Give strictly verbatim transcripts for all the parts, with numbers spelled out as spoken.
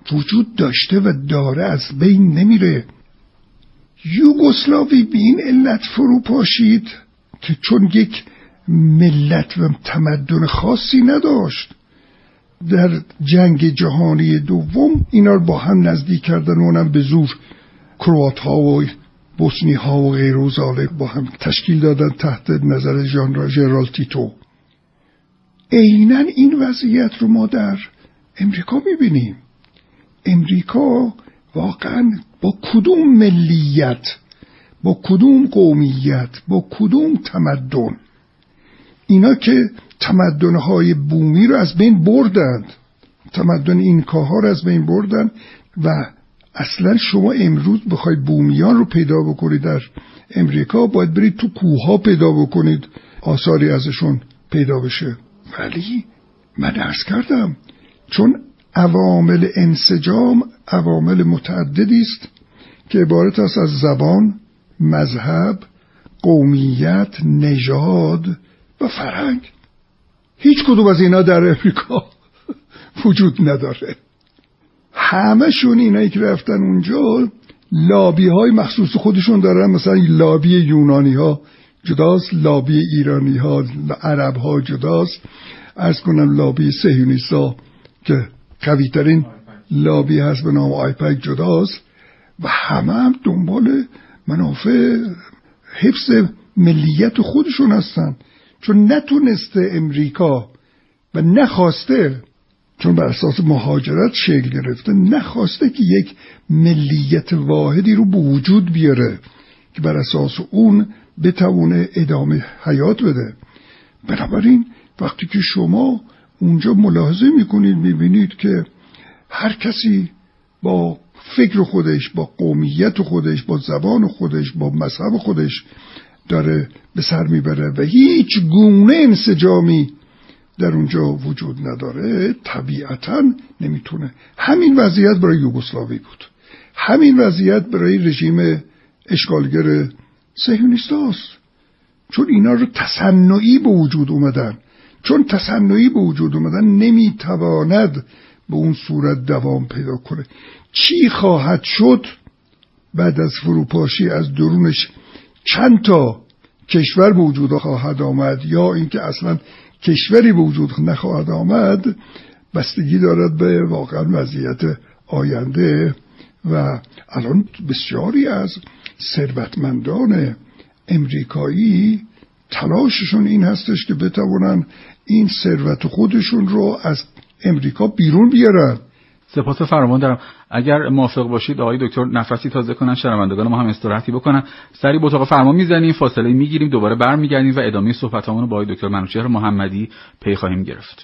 وجود داشته و داره از بین نمیره. یوگسلاوی به این علت فرو پاشید که چون یک ملت و تمدن خاصی نداشت. در جنگ جهانی دوم اینا رو با هم نزدیک کردن و اونم به زور کروات ها و بوسنی ها و غیر و ذالک با هم تشکیل دادن تحت نظر ژنرال تیتو. عیناً این وضعیت رو ما در امریکا میبینیم. امریکا واقعاً با کدوم ملیت، با کدوم قومیت، با کدوم تمدن، اینا که تمدن‌های بومی رو از بین بردند، تمدن اینکاها رو از بین بردند و اصلا شما امروز بخوای بومیان رو پیدا بکنید در امریکا باید برید تو کوه‌ها پیدا بکنید آثاری ازشون پیدا بشه. ولی من عرض کردم چون عوامل انسجام عوامل متعددی است که عبارت است از زبان، مذهب، قومیت، نژاد و فرهنگ. هیچ کدوم از اینا در امریکا وجود نداره. همشون اینایی که رفتن اونجا لابی های مخصوص خودشون دارن. مثلا لابی یونانی ها جداست، لابی ایرانی ها، عرب ها جداست. عرض کنم لابی صهیونیستا که قوی ترین لابی هست به نام آیپک جداست و همه هم دنبال منافع حفظ ملیت خودشون هستن. چون نتونسته امریکا و نخواسته، چون بر اساس مهاجرت شکل گرفته، نخواسته که یک ملیت واحدی رو به وجود بیاره که بر اساس اون بتونه ادامه حیات بده. بنابراین وقتی که شما اونجا ملاحظه میکنید میبینید که هر کسی با فکر خودش، با قومیت خودش، با زبان خودش، با مذهب خودش داره به سر میبره و هیچ گونه انسجامی در اونجا وجود نداره. طبیعتاً نمیتونه. همین وضعیت برای یوگسلاوی بود، همین وضعیت برای رژیم اشغالگر صهیونیستاست. چون اینا رو تصنعی به وجود اومدن، چون تصنعی به وجود اومدن نمیتواند به اون صورت دوام پیدا کنه. چی خواهد شد بعد از فروپاشی از درونش؟ چند تا کشور به وجود خواهد آمد یا اینکه اصلا کشوری به وجود نخواهد آمد، بستگی دارد به واقعا وضعیت آینده. و الان بسیاری از ثروتمندان امریکایی تلاششون این هستش که بتوانن این ثروت خودشون رو از امریکا بیرون بیارن. سپاس فراوان دارم. اگر موافق باشید آقای دکتر نفسی تازه کنن، شنوندگان ما هم استراحتی بکنن، سری به اتاق فرمان میزنیم، فاصله میگیریم، دوباره برمیگردیم و ادامه صحبتامون رو با آقای دکتر منوچهر محمدی پی خواهیم گرفت.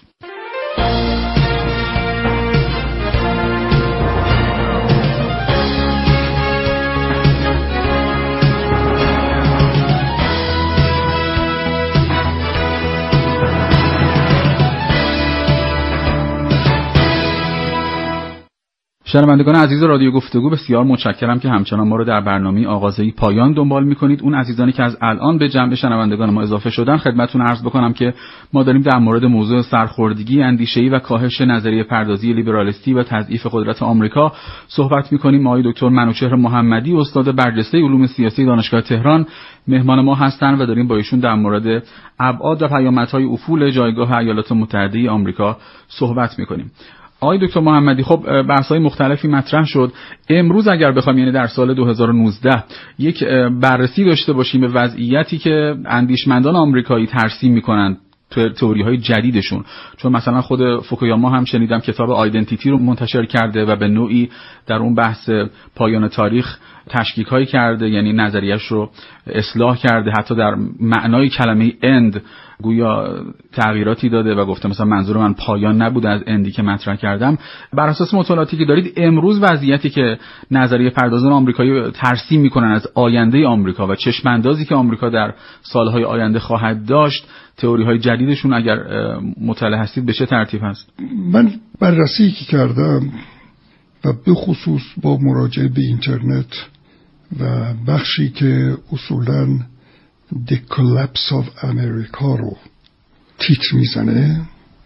شنوندگان عزیز رادیو گفتگو، بسیار متشکرم که همچنان ما رو در برنامه آغازه‌ای پایان دنبال می‌کنید. اون عزیزانی که از الان به جمع شنوندگان ما اضافه شدن، خدمتتون عرض بکنم که ما داریم در مورد موضوع سرخوردگی اندیشه‌ای و کاهش نظریه پردازی لیبرالیستی و تضعیف قدرت آمریکا صحبت می‌کنیم. آقای دکتر منوچهر محمدی، استاد برجسته علوم سیاسی دانشگاه تهران، مهمان ما هستند و داریم با ایشون در مورد ابعاد و پیامدهای افول جایگاه ایالات متحده آمریکا صحبت می‌کنیم. آقای دکتر محمدی، خب بحث‌های مختلفی مطرح شد. امروز اگر بخوایم یعنی در سال دو هزار و نوزده یک بررسی داشته باشیم به وضعیتی که اندیشمندان آمریکایی ترسیم می‌کنند تو تئوری‌های جدیدشون، چون مثلا خود فوکویاما هم شنیدم کتاب آیدنتیتی رو منتشر کرده و به نوعی در اون بحث پایان تاریخ تشکیک‌هایی کرده، یعنی نظریه‌اش رو اصلاح کرده، حتی در معنای کلمه اند گویا تغییراتی داده و گفته مثلا منظور من پایان نبوده از اندی که مطرح کردم. بر اساس مطالعاتی که دارید امروز وضعیتی که نظریه پردازان آمریکایی ترسیم میکنن از آینده آمریکا و چشماندازی که آمریکا در سالهای آینده خواهد داشت، تئوری‌های جدیدشون اگر مطلع هستید به چه ترتیب هست؟ من بررسی که کردم و به خصوص با مراجعه به اینترنت و بخشی که اصولاً The Collapse of America رو تیتر میزنه،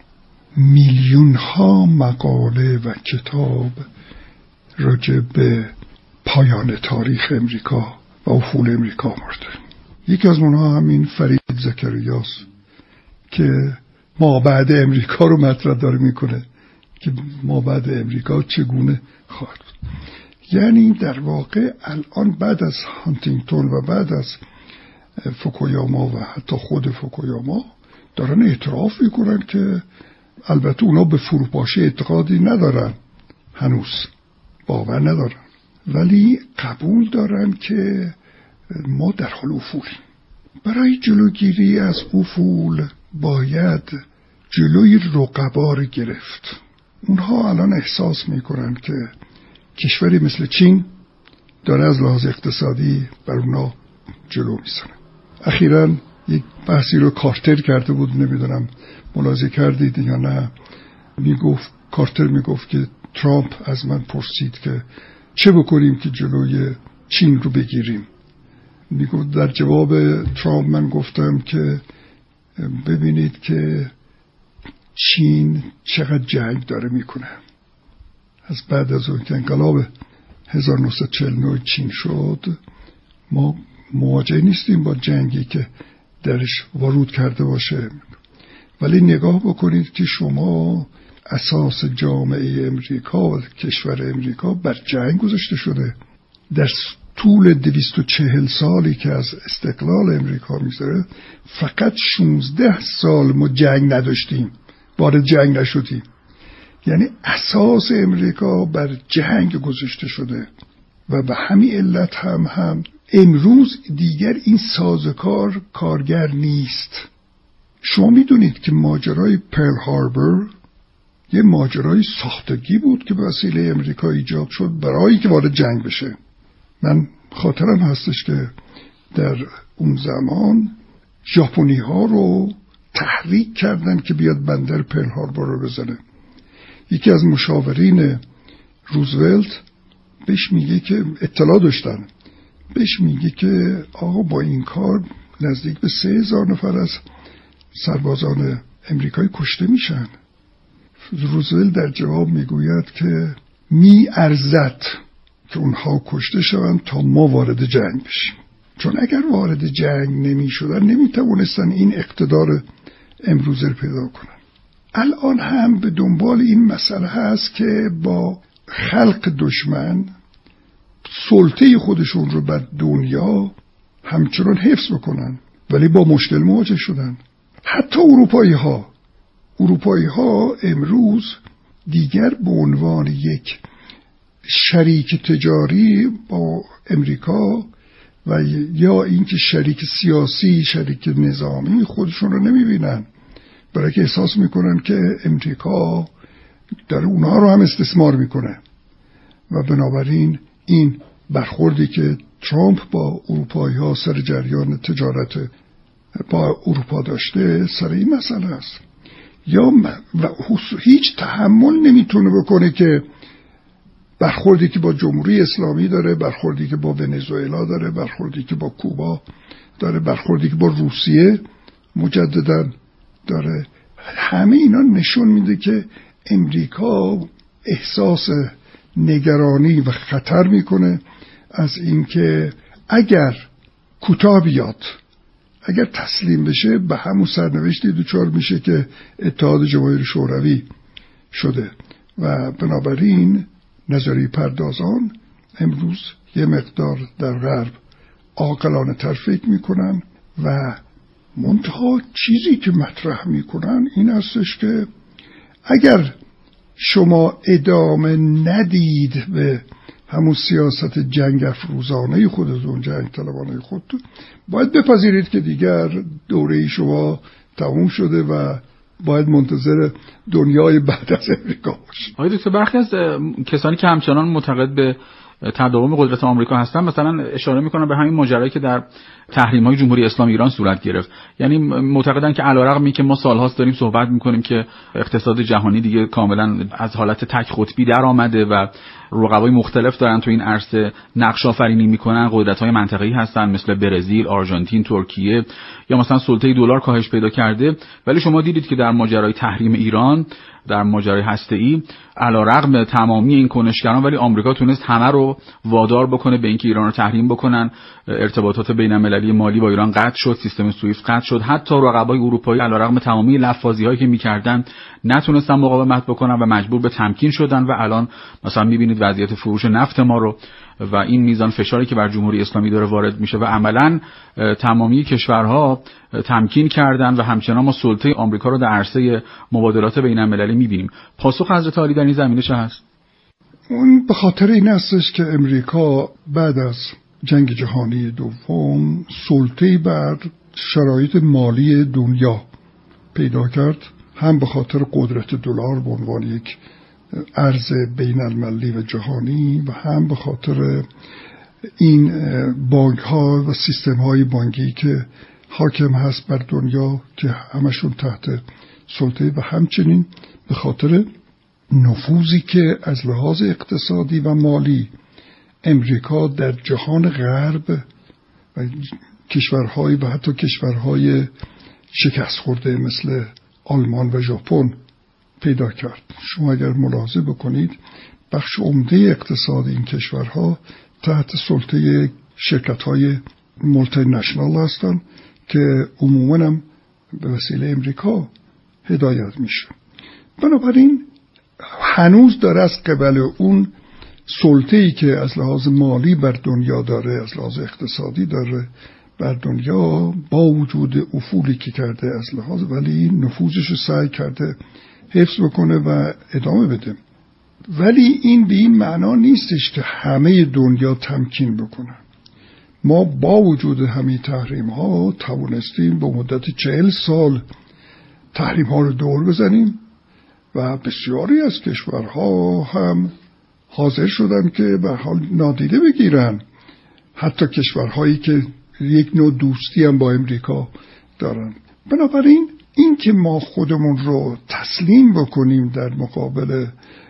میلیون ها مقاله و کتاب راجع به پایان تاریخ امریکا و افول امریکا آورده. یکی از اونها همین فرید زکریاست که مابعد امریکا رو مطرح داره میکنه که مابعد امریکا چگونه خواهد بود. یعنی در واقع الان بعد از هانتینگتون و بعد از فوکویاما و حتی خود فوکویاما دارن اعتراف میکنن که البته اونا به فروپاشی اعتقادی ندارن، هنوز باور ندارن، ولی قبول دارن که ما در حال افولیم. برای جلوگیری از افول باید جلوی رقبا رو گرفت. اونها الان احساس میکنن که کشوری مثل چین داره از لحاظ اقتصادی بر اونا جلو میزنه. اخیراً یک بحثی رو کارتر کرده بود، نمیدونم ملاحظه کردید یا نه. میگفت کارتر میگفت که ترامپ از من پرسید که چه بکنیم که جلوی چین رو بگیریم. میگفت در جواب ترامپ من گفتم که ببینید که چین چقدر جنگ داره میکنه. از بعد از اون که انقلاب هزار و نهصد و چهل و نه چین شد ما مواجه نیستیم با جنگی که درش ورود کرده باشه، ولی نگاه بکنید که شما اساس جامعه امریکا و کشور امریکا بر جنگ گذاشته شده. در طول دویست و چهل سالی که از استقلال امریکا میگذره فقط شانزده سال ما جنگ نداشتیم، وارد جنگ نشدیم. یعنی اساس امریکا بر جنگ گذاشته شده و به همین علت هم هم امروز دیگر این سازوکار کارگر نیست. شما میدونید که ماجرای پرل هاربر یه ماجرای ساختگی بود که به وسیله امریکا ایجاد شد برای که وارد جنگ بشه. من خاطرم هستش که در اون زمان ژاپنی ها رو تحریک کردن که بیاد بندر پرل هاربر رو بزنه. یکی از مشاورین روزولت بهش میگه که اطلاع داشتن، بهش میگه که آقا با این کار نزدیک به سه هزار نفر از سربازان امریکایی کشته میشن. روزولت در جواب میگوید که می ارزد که اونها کشته شوند تا ما وارد جنگ بشیم، چون اگر وارد جنگ نمی شدن نمی توانستن این اقتدار امروزه رو پیدا کنن. الان هم به دنبال این مسئله هست که با خلق دشمن سلطه خودشون رو بر دنیا همچنان حفظ بکنن، ولی با مشکل مواجه شدن. حتی اروپایی ها اروپایی ها امروز دیگر به عنوان یک شریک تجاری با امریکا و یا اینکه شریک سیاسی، شریک نظامی خودشون رو نمیبینن، برای که احساس میکنن که امریکا در اونها رو هم استثمار میکنه. و بنابراین این برخوردی که ترامپ با اروپایی ها سر جریان تجارت با اروپا داشته سر این مسئله است. یا و هیچ تحمل نمیتونه بکنه که برخوردی که با جمهوری اسلامی داره، برخوردی که با ونزوئلا داره، برخوردی که با کوبا داره، برخوردی که با روسیه مجددا داره، همه اینا نشون میده که امریکا احساس نگرانی و خطر میکنه از اینکه اگر کوتاه بیاد، اگر تسلیم بشه، به همون سرنوشتی دچار میشه که اتحاد جماهیر شوروی شده. و بنابراین نظریه پردازان امروز یه مقدار در غرب عاقلانه تر فکر میکنن و منتها چیزی که مطرح میکنن این هستش که اگر شما ادامه ندید به همون سیاست جنگ افروزانه خودتون، جنگ طلبانه خودتون، باید بپذیرید که دیگر دوره شما تموم شده و باید منتظر دنیای بعد از امریکا باشید. آقای دکتر، برخی از کسانی که همچنان معتقد به تداوم قدرت آمریکا هستن مثلا اشاره میکنن به همین ماجرایی که در تحریم‌های جمهوری اسلامی ایران صورت گرفت. یعنی معتقدن که علیرغم اینکه ما سالهاست داریم صحبت میکنیم که اقتصاد جهانی دیگه کاملا از حالت تک قطبی در آمده و رقبای مختلف دارن تو این عرصه نقش آفرینی میکنن، قدرت‌های منطقه‌ای هستن مثل برزیل، آرژانتین، ترکیه، یا مثلا سلطه دلار کاهش پیدا کرده. ولی شما دیدید که در ماجرای تحریم ایران، در ماجرای هسته‌ای، علیرغم تمامی این کنشگران، ولی آمریکا تونست همه رو وادار بکنه به اینکه ایران رو تحریم بکنن. ارتباطات بین‌المللی مالی با ایران قطع شد، سیستم سوئیفت قطع شد. حتی رقبای اروپایی علیرغم تمامی لفاظی‌هایی که می‌کردن نتونستن مقاومت بکنن و مجبور به تمکین شدن و الان مثلا می‌بینید وضعیت فروش نفت ما رو و این میزان فشاری که بر جمهوری اسلامی داره وارد میشه و عملاً تمامی کشورها تمکین کردن و همچنان ما سلطه آمریکا رو در عرصه مبادلات بین‌المللی می‌بینیم. پاسخ حضرت عالی در این زمینه چه هست؟ اون به خاطر این هستش که امریکا بعد از جنگ جهانی دوم سلطه‌ای بر شرایط مالی دنیا پیدا کرد، هم به خاطر قدرت دلار به عنوان یک ارز بین‌المللی و جهانی و هم به خاطر این بانک ها و سیستم های بانکی که حاکم هست بر دنیا که همشون تحت سلطه و همچنین به خاطر نفوذی که از لحاظ اقتصادی و مالی امریکا در جهان غرب و کشورهای و حتی کشورهای شکست خورده مثل آلمان و ژاپن پیدا کرد. شما اگر ملاحظه بکنید بخش عمده اقتصاد این کشورها تحت سلطه شرکت‌های مولتی نشنال هستند که عموماً هم به وسیله امریکا هدایت میشه. بنابراین هنوز داره از قبل اون سلطه‌ای که از لحاظ مالی بر دنیا داره، از لحاظ اقتصادی داره بر دنیا، با وجود افولی که کرده از لحاظ، ولی نفوذش رو سعی کرده حفظ بکنه و ادامه بده. ولی این به این معنا نیستش که همه دنیا تمکین بکنن. ما با وجود همه تحریم ها توانستیم به مدت چهل سال تحریم ها رو دور بزنیم و بسیاری از کشورها هم حاضر شدن که به حال نادیده بگیرن، حتی کشورهایی که یک نوع دوستی هم با امریکا دارن. بنابراین این که ما خودمون رو تسلیم بکنیم در مقابل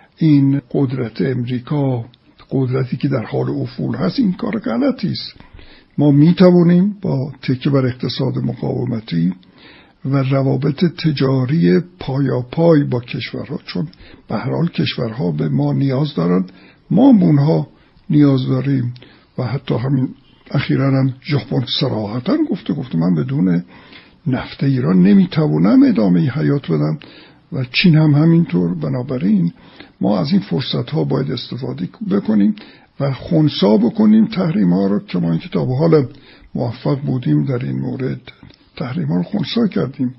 این قدرت امریکا، قدرتی که در حال افول هست، این کار غلطی است. ما میتوانیم با تکیه بر اقتصاد مقاومتی و روابط تجاری پایاپای با کشورها، چون به هر حال کشورها به ما نیاز دارن، ما به اونها نیاز داریم و حتی همین اخیراً هم ژاپن صراحتاً گفته گفته من بدون نفت ایران نمیتوانم ادامه حیات بدم و چین هم همینطور. بنابراین ما از این فرصت ها باید استفاده بکنیم و خنثی بکنیم تحریم ها رو، که ما این کتاب حالا موفق بودیم در این مورد تحریم ها رو خنثی کردیم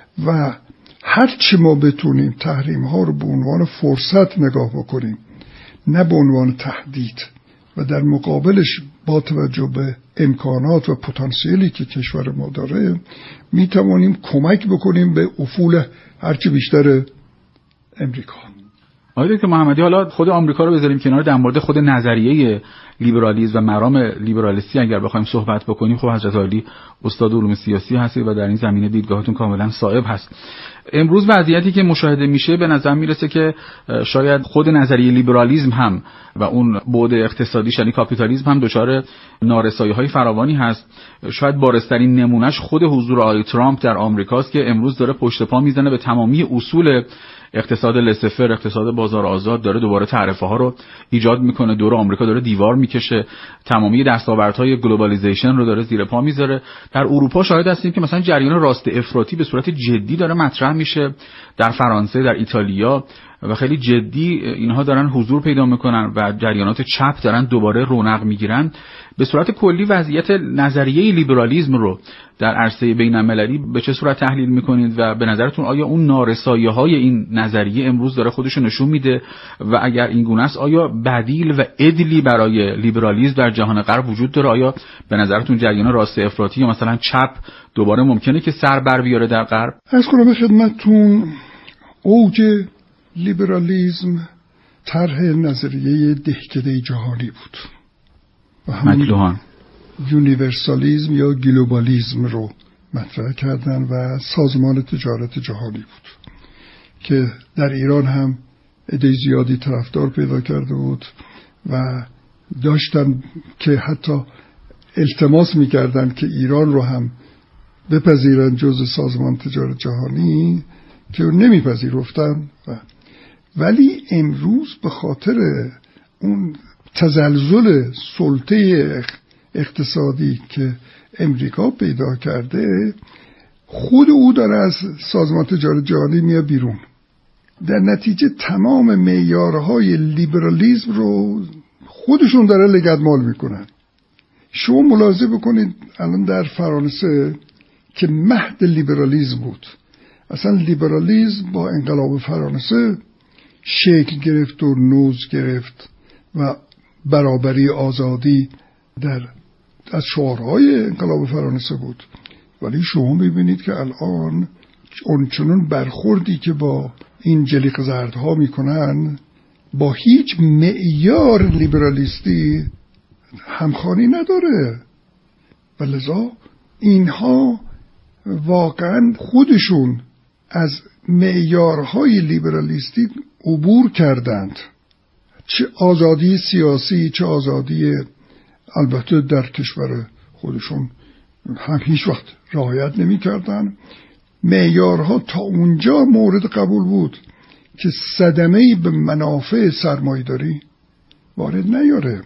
و هر چی ما بتونیم تحریم ها رو به عنوان فرصت نگاه بکنیم نه به عنوان تهدید و در مقابلش با توجه به امکانات و پتانسیلی که کشور ما داره می توانیم کمک بکنیم به افول هرچی بیشتر امریکا. آقای دکتر محمدی، حالا خود آمریکا رو بذاریم کنار، در مورد خود نظریه لیبرالیسم و مرام لیبرالیستی اگر بخوایم صحبت بکنیم، خب حضرت عالی استاد علوم سیاسی هستید و در این زمینه دیدگاهتون کاملا صائب هست. امروز وضعیتی که مشاهده میشه به نظر میرسه که شاید خود نظریه لیبرالیسم هم و اون بعد اقتصادیش یعنی کاپیتالیسم هم دچار نارسایی‌های فراوانی هست. شاید بارزترین نمونهش خود حضور آقای ترامپ در آمریکاست که امروز داره پشت پا میزنه به تمامی اصول اقتصاد لسفر، اقتصاد بازار آزاد، داره دوباره تعرفه ها رو ایجاد میکنه، دور آمریکا داره دیوار میکشه، تمامی دستاوردهای گلوبالیزیشن رو داره زیر پا میذاره. در اروپا شاهد هستیم که مثلا جریان راست افراطی به صورت جدی داره مطرح میشه، در فرانسه، در ایتالیا و خیلی جدی اینها دارن حضور پیدا میکنن و جریانات چپ دارن دوباره رونق میگیرن. به صورت کلی وضعیت نظریه لیبرالیسم رو در عرصه بین‌المللی به چه صورت تحلیل میکنید و به نظرتون آیا اون نارسایی‌های این نظریه امروز داره خودش رو نشون میده و اگر این گونه است آیا بدیل و عدلی برای لیبرالیسم در جهان غرب وجود داره؟ آیا به نظرتون جریان راست افراطی یا مثلا چپ دوباره ممکنه که سر بر بیاره در غرب؟ از کنم به خدمتتون اوج لیبرالیسم طرح نظریه دهکده جهانی بود و همون یونیورسالیسم یا گلوبالیسم رو مطرح کردن و سازمان تجارت جهانی بود که در ایران هم عده زیادی طرفدار پیدا کرده بود و داشتن که حتی التماس میکردن که ایران رو هم بپذیرن جزء سازمان تجارت جهانی که نمیپذیرفتن. و ولی امروز به خاطر اون تزلزل سلطه اقتصادی که امریکا پیدا کرده، خود او داره از سازمان تجارت جهانی میاد بیرون. در نتیجه تمام معیارهای لیبرالیسم رو خودشون داره لگدمال میکنن. شما ملاحظه بکنید الان در فرانسه که مهد لیبرالیسم بود، اصلا لیبرالیسم با انقلاب فرانسه شکل گرفت و نوز گرفت و برابری آزادی در از شعارهای انقلاب فرانسه بود. ولی شما میبینید که الان اونچنان برخوردی که با این جلیق زردها میکنن با هیچ معیار لیبرالیستی همخوانی نداره و لذا اینها واقعا خودشون از معیارهای لیبرالیستی عبور کردند، چه آزادی سیاسی چه آزادی البته در کشور خودشون هم هیچ وقت رعایت نمی کردن. معیارها تا اونجا مورد قبول بود که صدمه‌ای به منافع سرمایه‌داری وارد نیاره.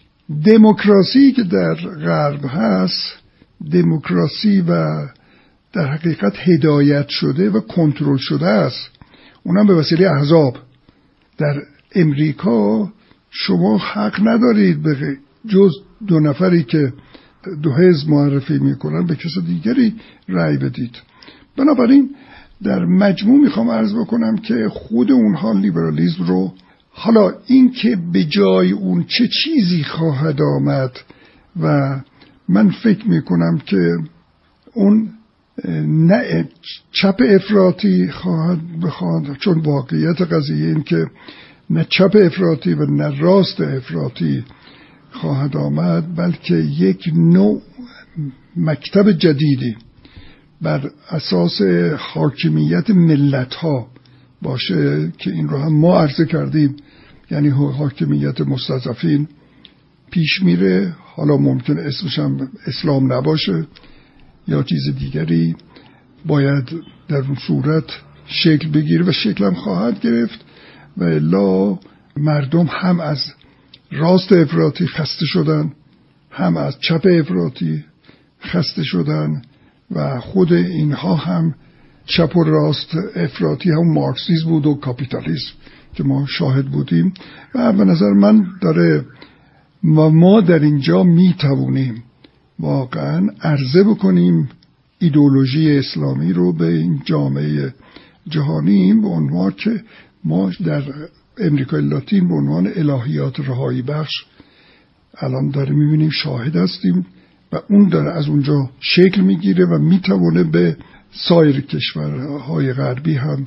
دموکراسی که در غرب هست دموکراسی و در حقیقت هدایت شده و کنترل شده است، اونم به وسیله احزاب. در امریکا شما حق ندارید به جز دو نفری که دو حزب معرفی میکنن به کس دیگری رأی بدید. بنابراین در مجموع میخوام عرض بکنم که خود اونها لیبرالیسم رو، حالا این که به جای اون چه چیزی خواهد آمد و من فکر میکنم که اون نه چپ افراطی خواهد بخواد، چون واقعیت قضیه این که نه چپ افراطی و نه راست افراطی خواهد آمد، بلکه یک نوع مکتب جدیدی بر اساس حاکمیت ملت ها باشه که این رو هم ما عرضه کردیم، یعنی حاکمیت مستضعفین پیش میره. حالا ممکن اسمش هم اسلام نباشه یا چیز دیگری، باید در اون صورت شکل بگیره و شکل هم خواهد گرفت و الا مردم هم از راست افراطی خسته شدن، هم از چپ افراطی خسته شدن و خود اینها هم چپ و راست افراطی هم مارکسیسم بود و کاپیتالیسم که ما شاهد بودیم. و به نظر من داره و ما در اینجا می توانیم واقعا عرضه بکنیم ایدئولوژی اسلامی رو به این جامعه جهانی به عنوان که ما در امریکای لاتین به عنوان الهیات رهایی بخش الان داره میبینیم، شاهد هستیم و اون داره از اونجا شکل میگیره و میتونه به سایر کشورهای غربی هم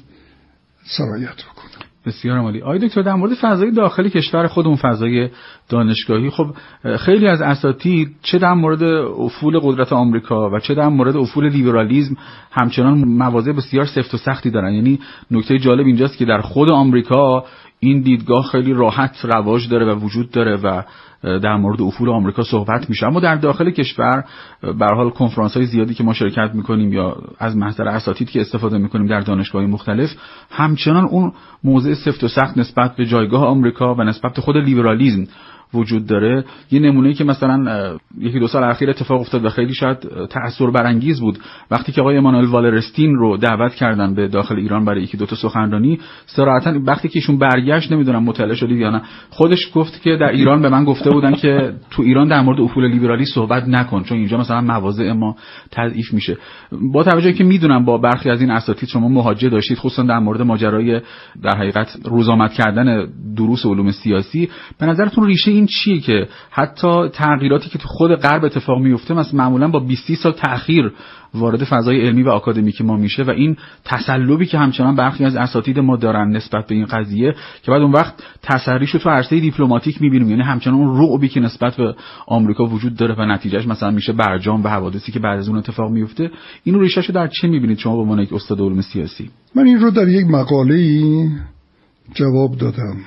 سرایت بکنه. بسیار عالی. آقای دکتر در مورد فضای داخلی کشور خودمون، فضای دانشگاهی، خب خیلی از اساتید چه در مورد افول قدرت آمریکا و چه در مورد افول لیبرالیسم همچنان مواضع بسیار سفت و سختی دارن. یعنی نکته جالب اینجاست که در خود آمریکا این دیدگاه خیلی راحت رواج داره و وجود داره و در مورد افول آمریکا صحبت میشه، اما در داخل کشور به هر حال کنفرانس‌های زیادی که ما شرکت میکنیم یا از محضر اساتید که استفاده میکنیم در دانشگاه‌های مختلف، همچنان اون موضع سفت و سخت نسبت به جایگاه آمریکا و نسبت به خود لیبرالیسم وجود داره. یه نمونه‌ای که مثلا یکی دو سال اخیر اتفاق افتاد و خیلی شاید تأثیر برانگیز بود، وقتی که آقای امانوئل والرستین رو دعوت کردن به داخل ایران برای یکی دو تا سخنرانی، صراحتاً وقتی که ایشون برگشت، نمیدونم مطلع شدید یا نه، خودش گفت که در ایران به من گفته بودن که تو ایران در مورد افول لیبرالی صحبت نکن چون اینجا مثلا مواضع ما تضعیف میشه. با توجهی که میدونم با برخی از این اساتید شما مواجهه داشتید، خصوصا در مورد ماجرای در حقیقت روزآمد کردن دروس علوم سیاسی، به نظرتون ریشه این چیه که حتی تغییراتی که تو خود غرب اتفاق میفته مثلا معمولا با بیست سال تأخیر وارد فضای علمی و آکادمیک ما میشه و این تسلبی که همچنان برخی از اساتید ما دارن نسبت به این قضیه که بعد اون وقت تسریشو تو عرصه دیپلماتیک میبینیم، یعنی همچنان اون رعبی که نسبت به آمریکا وجود داره و نتیجهش مثلا میشه برجام و حوادثی که بعد از اون اتفاق میفته، اینو ریشهشو در چه میبینید شما به عنوان یک استاد علوم سیاسی؟ من این رو در یک مقاله‌ای جواب دادم.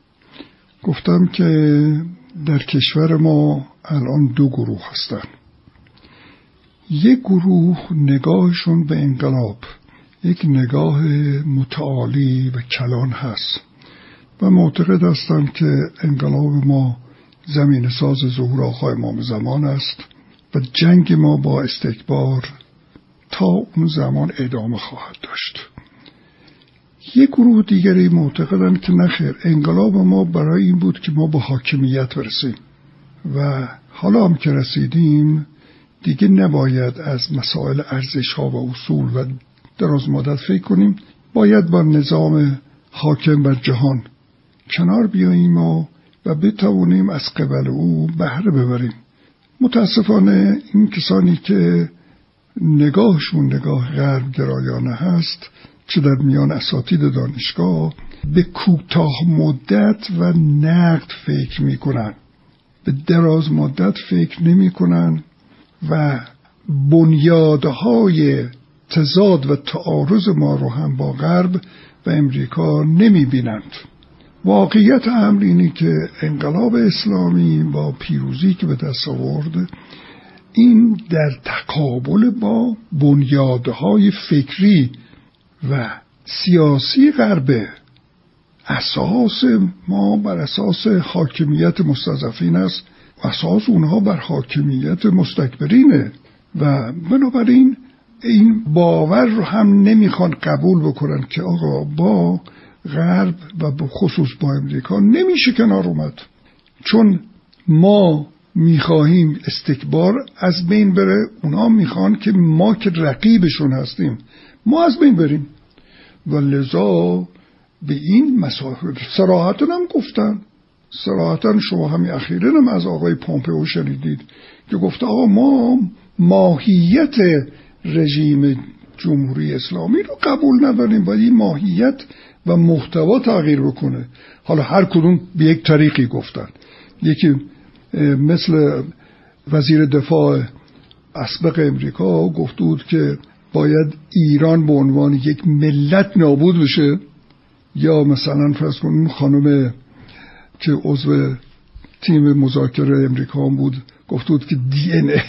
گفتم که در کشور ما الان دو گروه هستن. یک گروه نگاهشون به انقلاب یک نگاه متعالی و کلان هست و معتقد هستند که انقلاب ما زمین ساز ظهور آقای امام زمان است و جنگ ما با استکبار تا اون زمان ادامه خواهد داشت. یک گروه دیگری معتقدند که نخیر، انقلاب ما برای این بود که ما به حاکمیت برسیم و حالا هم که رسیدیم دیگه نباید از مسائل ارزش ها و اصول و دراز مدت فکر کنیم، باید با نظام حاکم بر جهان کنار بیاییم و و بتوانیم از قبل او بهره ببریم. متاسفانه این کسانی که نگاهشون نگاه غرب گرایانه هست، چه در میان اساتید دانشگاه، به کوتاه مدت و نقد فکر میکنن، به دراز مدت فکر نمی کنن و بنیادهای تضاد و تعارض ما رو هم با غرب و امریکا نمی بینند. واقعیت امر اینه که انقلاب اسلامی با پیروزی که به دست آورد، این در تقابل با بنیادهای فکری و سیاسی غربه. اساس ما بر اساس حاکمیت مستضعفین است و اساس اونها بر حاکمیت مستکبرینه و بنابراین این باور رو هم نمیخوان قبول بکنن که آقا با غرب و به خصوص با امریکا نمیشه کنار اومد، چون ما میخواهیم استکبار از بین بره، اونا میخوان که ما که رقیبشون هستیم ما از بین بریم و لذا به این مسائل صراحتاً هم گفتن. صراحتاً شما همین اخیراً هم از آقای پومپئو شنیدید که گفته آقا ما ماهیت رژیم جمهوری اسلامی رو قبول نداریم، باید این ماهیت و محتوا تغییر بکنه. حالا هر کدوم به یک طریقی گفتن. یکی مثل وزیر دفاع اسبق امریکا گفت بود که باید ایران به عنوان یک ملت نابود بشه، یا مثلا فرض کنیم خانم که عضو تیم مذاکره امریکا بود گفت بود که دی ان ای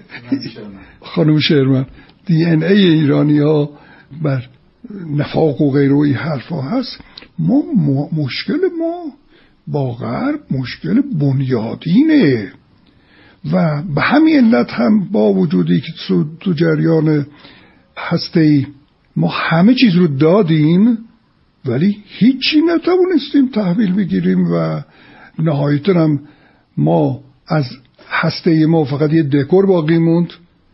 خانم شرمن دی ان ای ایرانی ها بر نفاق و غیره و این حرفا هست. ما, ما مشکل ما با غرب مشکل بنیادینه و به همین علت هم با وجودی که تو جریان هسته ما همه چیز رو دادیم ولی هیچی نتوانستیم تحویل بگیریم و نهایتاً هم ما از هسته ما فقط یه دکور باقی موند،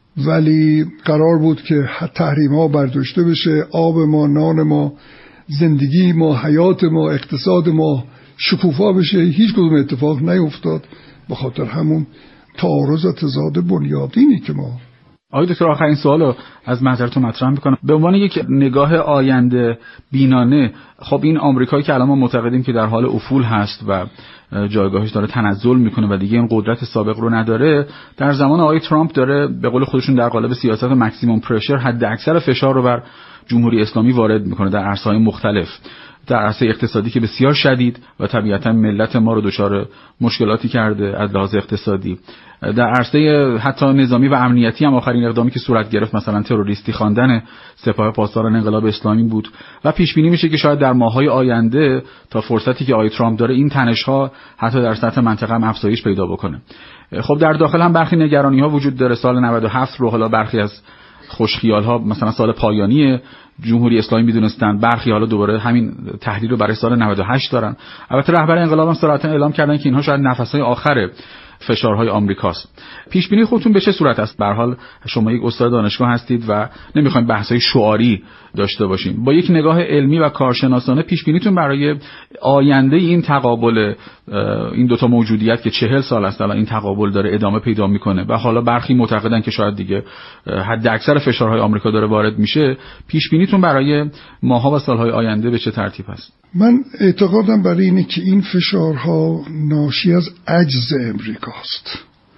ولی قرار بود که تحریم ها برداشته بشه، آب ما، نان ما، زندگی ما، حیات ما، اقتصاد ما شکوفا بشه. هیچ کدوم اتفاق نیفتاد به خاطر همون تعارض و تضاد بنیادینی که ما. آقای دکتر آخرین سوالو از محضرتون مطرح میکنم. به عنوان یک نگاه آینده بینانه، خب این آمریکایی که الان ما معتقدیم که در حال افول هست و جایگاهش داره تنزل میکنه و دیگه این قدرت سابق رو نداره، در زمان آقای ترامپ داره به قول خودشون در قالب سیاست ماکسیموم پرشر حد اکثر فشار رو بر جمهوری اسلامی وارد میکنه در عرصه‌های مختلف، در عرصه اقتصادی که بسیار شدید و طبیعتا ملت ما رو دچار مشکلاتی کرده از لحاظ اقتصادی، در عرصه حتی نظامی و امنیتی هم آخرین اقدامی که صورت گرفت مثلا تروریستی خواندن سپاه پاسداران انقلاب اسلامی بود و پیش بینی میشه که شاید در ماه‌های آینده تا فرصتی که آقای ترامپ داره این تنش‌ها حتی در سطح منطقه هم افزایش پیدا بکنه. خب در داخل هم برخی نگرانی‌ها وجود داره. سال نود و هفت رو حالا برخی از خوشخیال‌ها مثلا سال پایانی جمهوری اسلامی میدونستن، برخی حالا دوباره همین تحلیل رو برای سال نود و هشت دارن. البته رهبر انقلاب هم صراحتاً اعلام کردن که اینها شاید نفس‌های آخر فشارهای آمریکاست. پیش بینی خودتون به چه صورت است؟ به هر حال شما یک استاد دانشگاه هستید و نمیخوایم بحث‌های شعاری داشته باشیم. با یک نگاه علمی و کارشناسانه پیش بینیتون برای آینده این تقابل این دوتا موجودیت که چهل سال است الان این تقابل داره ادامه پیدا میکنه و حالا برخی معتقدن که شاید دیگه حد اکثر فشارهای آمریکا داره وارد میشه، پیش بینیتون برای ماها و سالهای آینده به چه ترتیب است؟ من اعتقادم برای اینه که این فشارها ناشی از عجز امریکاست،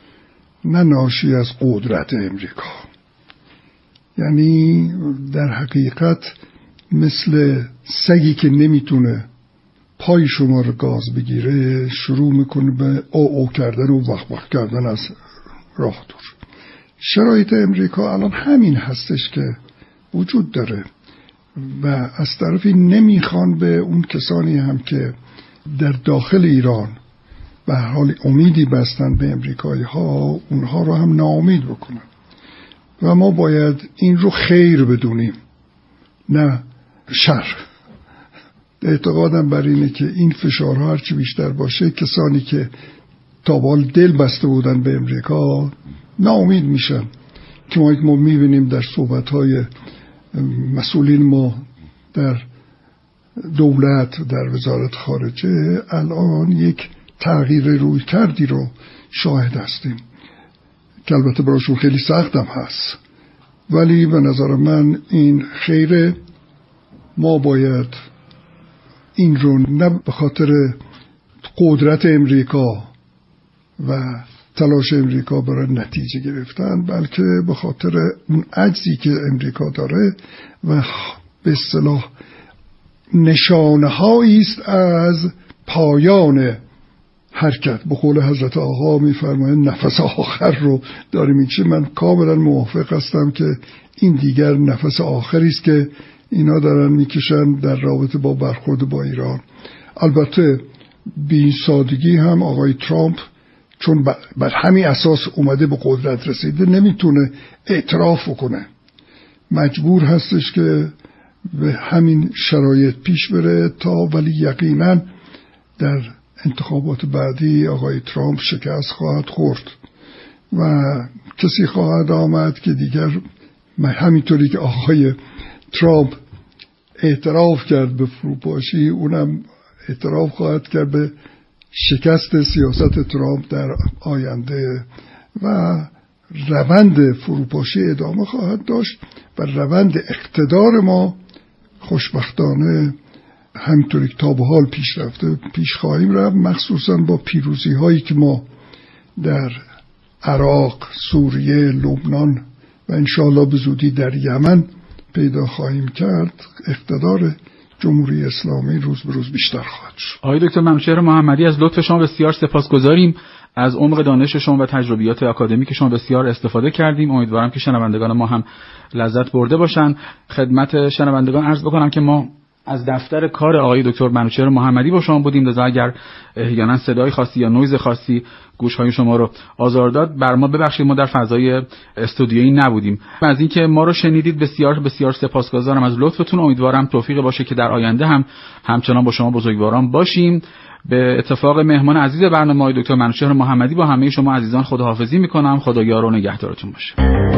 نه ناشی از قدرت امریکا. یعنی در حقیقت مثل سگی که نمیتونه پای شما رو گاز بگیره شروع میکنه به او او کردن و وق وق کردن از راه دور. شرایط امریکا الان همین هستش که وجود داره و از طرفی نمیخوان به اون کسانی هم که در داخل ایران به هر حال امیدی بستن به امریکایی ها اونها رو هم ناامید بکنن و ما باید این رو خیر بدونیم نه شر. اعتقادم بر اینه که این فشارها هرچی بیشتر باشه کسانی که تا بال دل بسته بودن به امریکا ناامید میشن که ما ما میبینیم در صحبت‌های مسئولین ما در دولت در وزارت خارجه الان یک تغییر روی کردی رو شاهد هستیم که البته براشون خیلی سختم هست، ولی به نظر من این خیره. ما باید این رو نه به خاطر قدرت امریکا و تلاش امریکا برای نتیجه گرفتن بلکه به خاطر اون عجزی که امریکا داره و به اصطلاح نشانه‌هایی است از پایان حرکت. به قول حضرت آقا میفرمایند نفس آخر رو داریم میکشیم. من کاملا موافق هستم که این دیگر نفس آخری است که اینا دارن میکشن در رابطه با برخورد با ایران. البته بی سادگی هم آقای ترامپ چون بر همین اساس اومده به قدرت رسیده نمیتونه اعتراف کنه، مجبور هستش که به همین شرایط پیش بره تا ولی یقینا در انتخابات بعدی آقای ترامپ شکست خواهد خورد و کسی خواهد آمد که دیگر همینطوری که آقای ترامپ اعتراف کرد به فروپاشی اونم اعتراف خواهد کرد به شکست سیاست ترامپ در آینده و روند فروپاشی ادامه خواهد داشت و روند اقتدار ما خوشبختانه همینطوری که تا به حال پیش رفته پیش خواهیم رفت، مخصوصا با پیروزی هایی که ما در عراق، سوریه، لبنان و انشاءالله به زودی در یمن پیدا خواهیم کرد. اقتدار جمهوری اسلامی روز به روز بیشتر خواهد شد. آقای دکتر منوچهر محمدی از لطف شما بسیار سپاسگزاریم. از عمق دانش شما و تجربیات آکادمیک شما بسیار استفاده کردیم. امیدوارم که شنوندگان ما هم لذت برده باشن. خدمت شنوندگان عرض بکنم که ما از دفتر کار آقای دکتر منوچهر محمدی با شما بودیم. لذا اگر احیانا صدای خاصی یا نویز خاصی گوش‌های شما رو آزار داد بر ما ببخشید، ما در فضای استودیویی نبودیم. از اینکه ما رو شنیدید بسیار بسیار سپاسگزارم از لطفتون. امیدوارم توفیق باشه که در آینده هم همچنان با شما بزرگواران باشیم. به اتفاق مهمان عزیز برنامه آقای دکتر منوچهر محمدی با همه شما عزیزان خداحافظی میکنم. خدا یار و نگهدارتون باشه.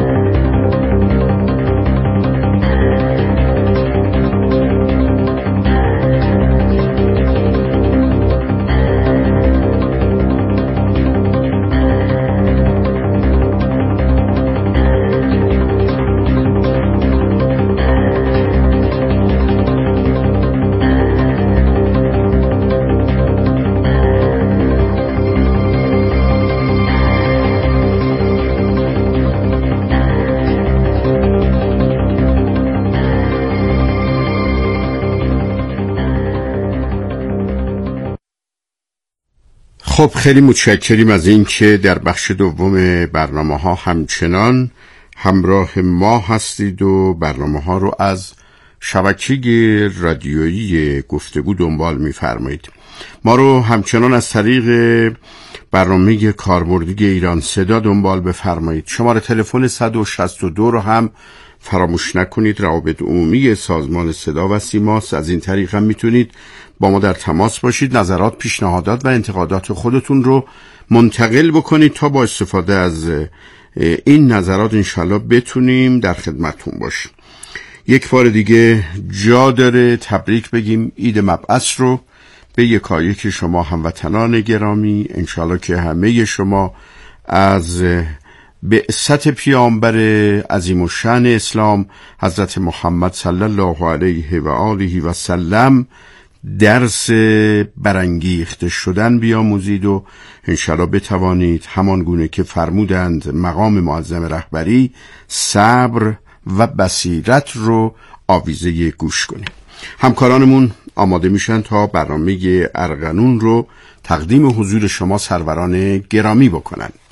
خب خیلی متشکریم از این که در بخش دوم برنامه ها همچنان همراه ما هستید و برنامه ها رو از شبکه رادیویی گفتگو دنبال می‌فرمایید. ما رو همچنان از طریق برنامه کاربردی ایران صدا دنبال بفرمایید. شماره تلفن صد و شصت و دو رو هم فراموش نکنید. روابط عمومی سازمان صدا و سیماست. از این طریق هم میتونید با ما در تماس باشید، نظرات، پیشنهادات و انتقادات خودتون رو منتقل بکنید تا با استفاده از این نظرات انشالله بتونیم در خدمتتون باشیم. یک بار دیگه جا داره تبریک بگیم عید مبعث رو به یکایک شما هموطنان گرامی. انشالله که همه شما از بعثت پیامبر عظیم الشأن اسلام حضرت محمد صلی الله علیه و آله و سلم درس برانگیخته شدن بیاموزید و انشالله بتوانید همان گونه که فرمودند مقام معظم رهبری صبر و بصیرت رو آویزه گوش کنید. همکارانمون آماده میشن تا برنامه ارغنون رو تقدیم حضور شما سروران گرامی بکنن.